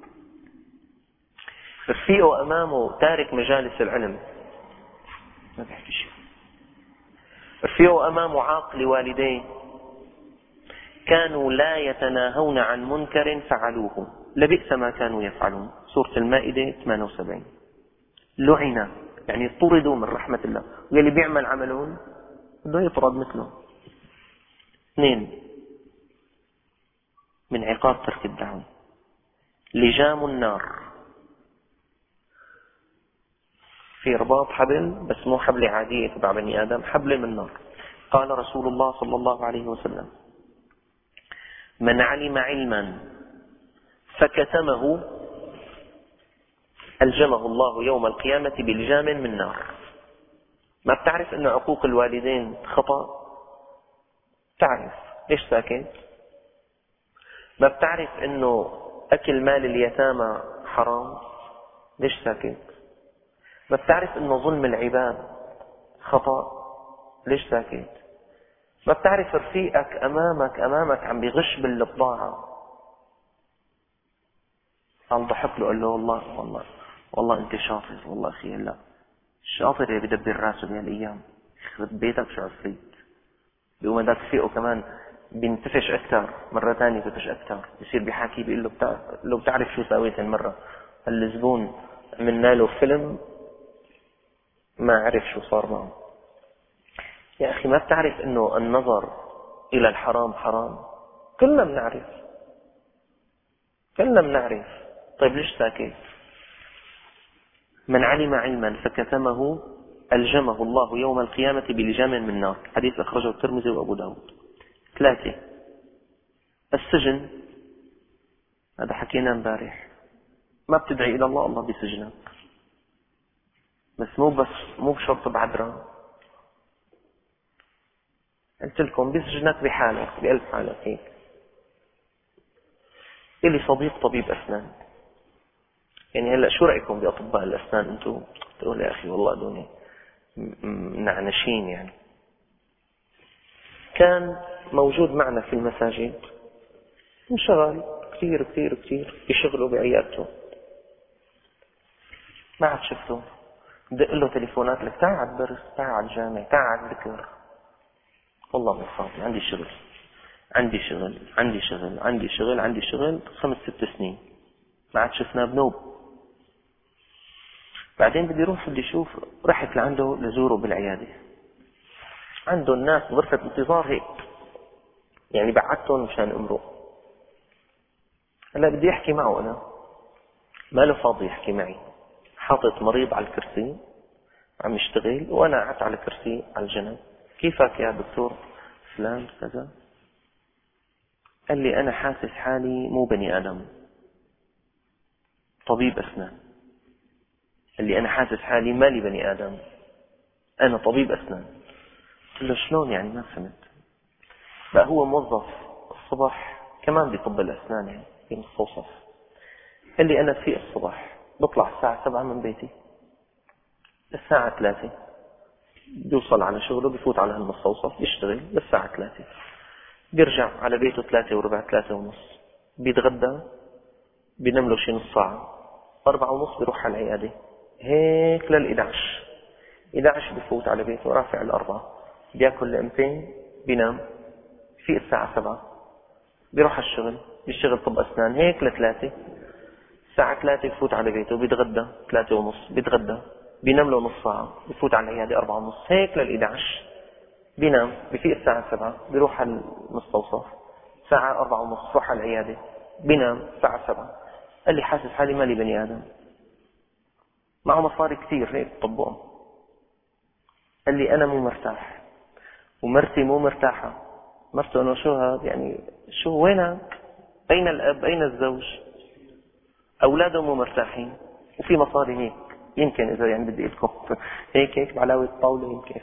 رفيقه أمامه تارك مجالس العلم، ما بيحكي شيء. رفيقه أمامه عاق لوالديه. كانوا لا يتناهون عن منكر فعلوه لبئس ما كانوا يفعلون. سورة المائدة ثمانية وسبعين. لعن يعني طردوا من رحمة الله، واللي بيعمل عملون بده يطرد مثله. اثنين، من عقاب ترك الدعوة لجام النار. في رباط حبل، بس مو حبل عادية تبع بني آدم، حبل من نار. قال رسول الله صلى الله عليه وسلم: من علم علما فكتمه ألجمه الله يوم القيامة بلجام من نار. ما بتعرف أن عقوق الوالدين خطأ؟ تعرف، ليش ساكت؟ ما بتعرف أنه أكل مال اليتامى حرام؟ ليش ساكت؟ ما بتعرف أنه ظلم العباد خطأ؟ ليش ساكت؟ ما بتعرف رفيقك أمامك أمامك عم بيغش بالبضاعة؟ قال ضحك له، قال له والله والله والله أنت شاطر، والله أخي لا الشاطر اللي بدبر راسه بهالأيام، يخرب بيتك شو عفريت. بيقوم هذاك رفيقه كمان بينتفش أكثر، مرة ثانية بينتفش أكثر، بيصير بيحاكي بيقول له بتعرف لو بتعرف شو سويت المرة الزبون عملنا له فيلم ما عرف شو صار معه. يا أخي ما بتعرف أنه النظر إلى الحرام حرام؟ كلنا بنعرف، كلنا بنعرف. طيب ليش ساكت؟ من علم علما فكتمه ألجمه الله يوم القيامة بلجام من نار. حديث أخرجه الترمذي وأبو داود. ثلاثة، السجن. هذا حكينا امبارح، ما بتدعي إلى الله الله بسجنك، بس مو بس مو بشرط بعذرة. قلت لكم بسجنك بحالك بألف حالة هيك. إلي صديق طبيب أسنان، يعني هلا شو رأيكم بأطباء الأسنان أنتم؟ تقول يا أخي والله دوني نعنشين. يعني كان موجود معنا في المساجد، انشغل كثير كثير كثير بشغله بعيادته، ما عاد شفته. دق له تليفونات لك تعال على الدرس، تعال على الجامع، تعال على الذكر. والله ما فاضي، عندي شغل عندي شغل عندي شغل عندي شغل عندي شغل خمس ست سنين ما عاد شفناه بنوب. بعدين بدي روح بدي اشوف، رحت لعنده لزوره بالعيادة. عنده الناس غرفة انتظار هيك، يعني بعدتهم مشان امرق. هلا بدي احكي معه انا، ما له فاضي يحكي معي. حاطط مريض على الكرسي عم يشتغل، وانا قعدت على الكرسي على الجنب. كيفك يا دكتور فلان كذا؟ قال لي انا حاسس حالي مو بني ادم، طبيب اسنان. قال لي انا حاسس حالي مالي بني ادم، انا طبيب اسنان. قلت له شلون يعني؟ ما فهمت. بقى هو موظف الصبح كمان بطب الأسنان يعني بمستوصف. قال لي أنا في الصبح بطلع الساعة سبعة من بيتي، الساعة ثلاثة بيوصل على شغله، بيفوت على هالمستوصف بيشتغل للساعة ثلاثة، بيرجع على بيته ثلاثة وربع ثلاثة ونص، بيتغدى بينام له شي نص ساعة، أربعة ونص بيروح على العيادة، هيك للإدعش. إدعش بيفوت على بيته رافع الأربعة، بياكل لقمتين بينام، في الساعة سبعة بيروح على الشغل، بيشتغل طب أسنان هيك لثلاثة، الساعة ثلاثة بفوت على بيته بيتغدى ثلاثة ونص، بيتغدى بينام له نص ساعة، بفوت على العيادة أربعة ونص، هيك للإدعش، بينام بفيق الساعة سبعة بيروح على المستوصف، ساعة أربعة ونص بروح على العيادة، بينام الساعة سبعة. قال لي حاسس حالي مالي بني آدم، معه مصاري كثير هيك طبقهم. قال لي أنا مو مرتاح ومرتي مو مرتاحة. مرته أنه شو هذا يعني، شو وينك، أين الأب أين الزوج، أولاده مو مرتاحين وفي مصاري هيك، يمكن إذا يعني بدي لكم هيك هيك بعلاوة الطاولة يمكن.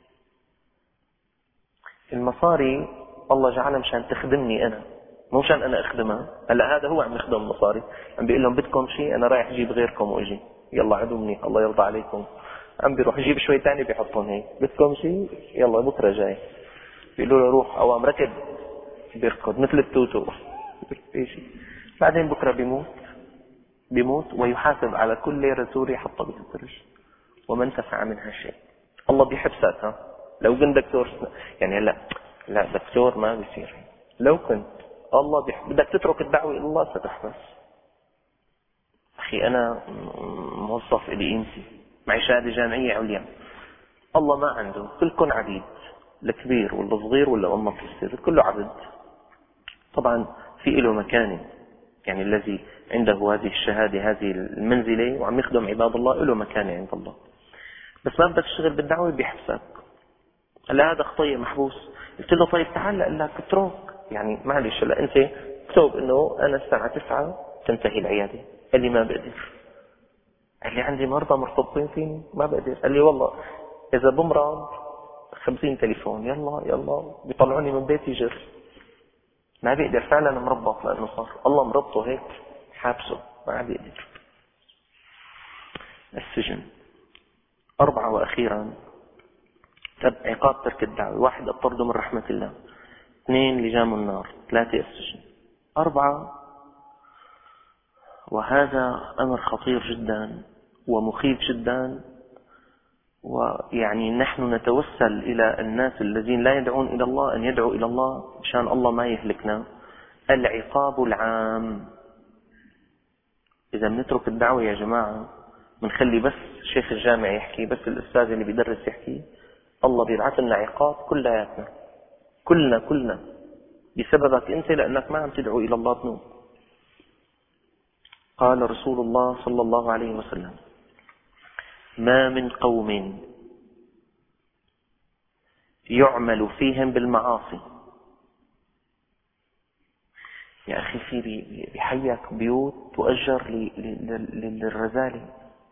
المصاري الله جعلها مشان تخدمني أنا، مو مشان أنا أخدمها. هلا هذا هو عم يخدم المصاري، عم بيقول لهم بدكم شيء أنا رايح أجيب غيركم وأجي، يلا عدوا مني الله يرضى عليكم. عم بيروح يجيب شوي تاني بيحطون هيك، بدكم شيء يلا بكرة جاي. بيقولوا له روح أوام ركض، بيركض مثل التوتو بعدين بكرة بيموت بيموت ويحاسب على كل ليرة سوري حطها بتدرج وما انتفع منها شيء. الله بيحبسك. ها لو كنت دكتور يعني لا لا دكتور ما بيصير. لو كنت الله بيحب بدك تترك الدعوة إلى الله ستحبس. أخي أنا موظف إلي قيمتي، معي شهادة جامعية عليا، الله ما عنده، كلكم عبيد، الكبير والصغير ولا أمك السر كله عبد. طبعا في له مكانه، يعني الذي عنده هذه الشهادة هذه المنزلة وعم يخدم عباد الله له مكانه عند الله، بس ما بدك تشتغل بالدعوة بيحبسك. هلا هذا خطية محبوس. قلت له طيب تعال قال لك اترك، يعني معلش هلا انت اكتب انه انا الساعة تسعة تنتهي العيادة. قال لي ما بقدر. قال لي عندي مرضى مرتبطين فيني ما بقدر. قال لي والله اذا بمرض خمسين تليفون يلا يلا بيطلعوني من بيتي جر. ما بيقدر فعلا مربط، لانه صار الله مربطه هيك حابسه ما بيقدر. السجن. أربعة وأخيرا عقاب ترك الدعوة. واحد الطرد من رحمة الله، اثنين لجام النار، ثلاثة السجن، أربعة وهذا أمر خطير جدا ومخيف جدا. ويعني نحن نتوسل إلى الناس الذين لا يدعون إلى الله أن يدعوا إلى الله مشان الله ما يهلكنا. العقاب العام. إذا بنترك الدعوة يا جماعة بنخلي بس شيخ الجامع يحكي، بس الأستاذ اللي بيدرس يحكي، الله بيبعث لنا عقاب كلياتنا كلنا كلنا بسببك أنت، لأنك ما عم تدعو إلى الله بنور. قال رسول الله صلى الله عليه وسلم: ما من قوم يعمل فيهم بالمعاصي. يا أخي في بحيك بيوت تؤجر للرذالة،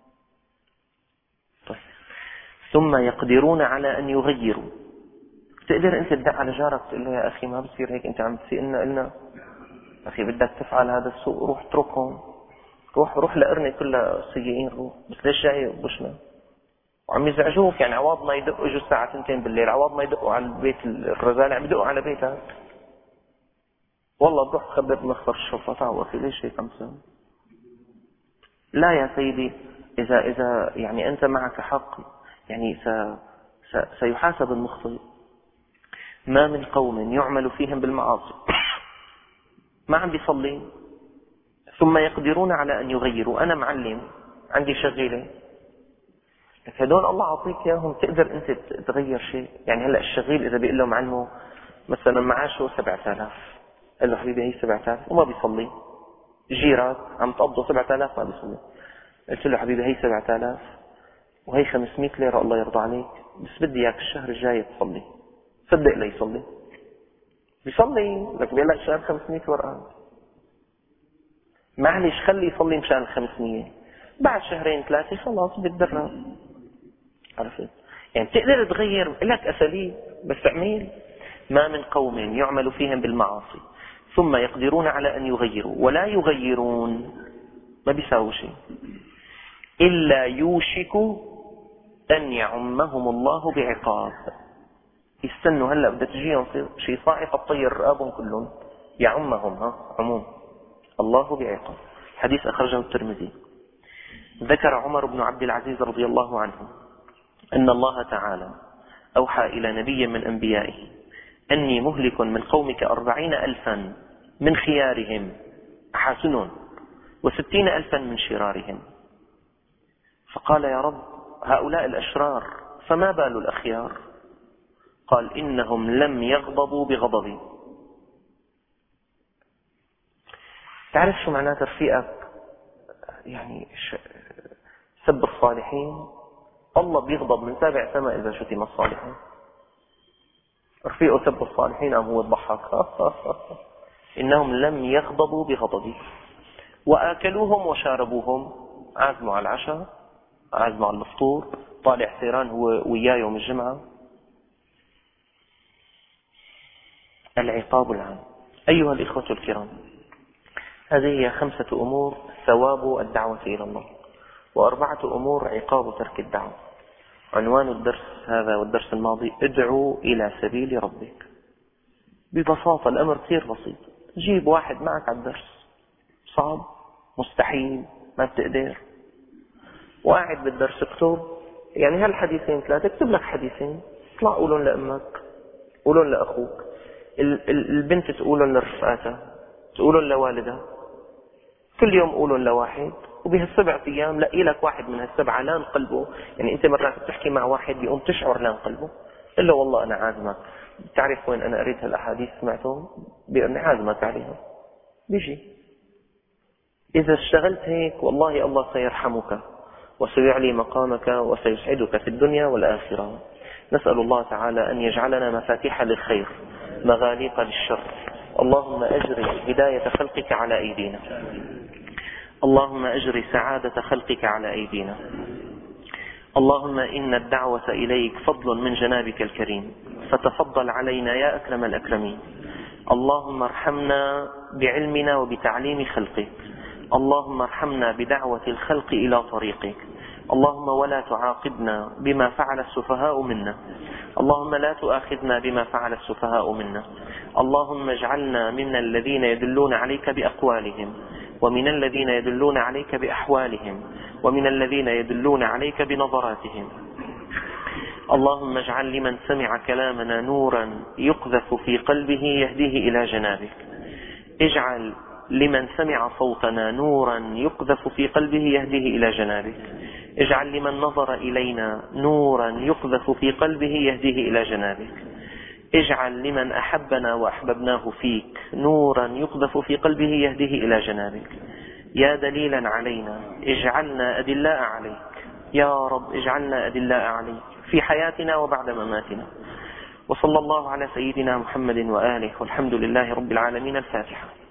طيب. ثم يقدرون على أن يغيروا. تقدر أنت تدق على جارك تقول له يا أخي ما بصير هيك، أنت عم تسيء لنا قلنا أخي بدك تفعل هذا السوء روح اتركهم، روح روح لقرني كلها سيئين روح، بس ليش جاي بوشنا وعم يزعجوك؟ يعني عوض ما يدقوا اجوا الساعة اثنتين بالليل، عوض ما يدقوا على البيت الرزالة عم يدقوا على بيتك. والله بروح خبر مخبر الشرطة تعال أخي ليش هيك عم تسوي؟ لا يا سيدي، إذا إذا يعني أنت معك حق يعني س س سيحاسب المخطئ. ما من قوم يعمل فيهم بالمعاصي ما عم بيصلي ثم يقدرون على أن يغيروا. أنا معلم عندي شغيلة، لك هدول الله عطيك إياهم تقدر أنت تغير شيء. يعني هلأ الشغيل إذا بيقول له معلمه مثلا معاشه سبعة آلاف، قال له حبيبي هي سبعة آلاف وما بيصلي، جيرات عم تقبضوا سبعة آلاف ما بيصلي، قلت له حبيبي هي سبعة آلاف وهي خمسمائة ليرة الله يرضى عليك، بس بدي إياك الشهر الجاي تصلي. صدق لي يصلي بيصلي، لك بيقول لك شهر خمسمائة ورقة، معلش خلي يصلي مشان الخمسمية، بعد شهرين ثلاثة خلاص بتدرب. عرفت؟ يعني تقدر تغير لك أساليب بس تعمل. ما من قوم يعمل فيهم بالمعاصي ثم يقدرون على أن يغيروا ولا يغيرون، ما بيساووا شيء، إلا يوشك أن يعمهم الله بعقاب. يستنوا هلأ بدها تجيهم شيء صاعقة تطير رقابهم كلهم، يعمهم، ها عموم الله بعقاب. حديث أخرجه الترمذي. ذكر عمر بن عبد العزيز رضي الله عنه أن الله تعالى أوحى إلى نبي من أنبيائه أني مهلك من قومك أربعين ألفا من خيارهم أحسنون وستين ألفا من شرارهم. فقال يا رب هؤلاء الأشرار فما بال الأخيار؟ قال إنهم لم يغضبوا بغضبي. تعرف شو معنات رفيقك يعني سب الصالحين؟ الله بيغضب من سابع سماء إذا شتم الصالحين. رفيقه سب الصالحين أم هو الضحك إنهم لم يغضبوا بغضبي وآكلوهم وشاربوهم، عازموا على العشاء، عازموا على الفطور، طالع سيران هو وياه يوم الجمعة. العقاب العام. أيها الإخوة الكرام، هذه هي خمسة أمور ثواب الدعوة إلى الله، وأربعة أمور عقاب ترك الدعوة. عنوان الدرس هذا والدرس الماضي: ادعوا إلى سبيل ربك. ببساطة الأمر كثير بسيط، جيب واحد معك على الدرس. صعب؟ مستحيل؟ ما بتقدر؟ وقاعد بالدرس اكتب، يعني هالحديثين ثلاثة، اكتب لك حديثين، اطلع قولهم لأمك، قولهم لأخوك، البنت تقولهم لرفقاتها، تقولهم لوالدها، كل يوم قولهم لواحد، وبهالسبع أيام لقي لك واحد من هالسبعة لان قلبه. يعني أنت مرات بتحكي مع واحد بيقوم تشعر لان قلبه، قل له والله أنا عازمك، تعرف وين أنا قريت هالأحاديث سمعتهم؟ بيقول عازمك عليهم، بيجي. إذا اشتغلت هيك والله الله سيرحمك وسيعلي مقامك وسيسعدك في الدنيا والآخرة. نسأل الله تعالى أن يجعلنا مفاتيح للخير مغاليق للشر. اللهم أجري هداية خلقك على أيدينا، اللهم أجري سعادة خلقك على أيدينا. اللهم إن الدعوة إليك فضل من جنابك الكريم، فتفضل علينا يا أكرم الأكرمين. اللهم ارحمنا بعلمنا وبتعليم خلقك، اللهم ارحمنا بدعوة الخلق إلى طريقك. اللهم ولا تعاقبنا بما فعل السفهاء منا، اللهم لا تؤاخذنا بما فعل السفهاء منا. اللهم اجعلنا من الذين يدلون عليك بأقوالهم، ومن الذين يدلون عليك بأحوالهم، ومن الذين يدلون عليك بنظراتهم. اللهم اجعل لمن سمع كلامنا نورا يقذف في قلبه يهديه إلى جنابك. اجعل لمن سمع صوتنا نورا يقذف في قلبه يهديه إلى جنابك. اجعل لمن نظر إلينا نورا يقذف في قلبه يهديه إلى جنابك. اجعل لمن أحبنا وأحببناه فيك نورا يقذف في قلبه يهديه إلى جنابك. يا دليلا علينا اجعلنا أدلاء عليك، يا رب اجعلنا أدلاء عليك في حياتنا وبعد مماتنا. وصلى الله على سيدنا محمد وآله، والحمد لله رب العالمين. الفاتحة.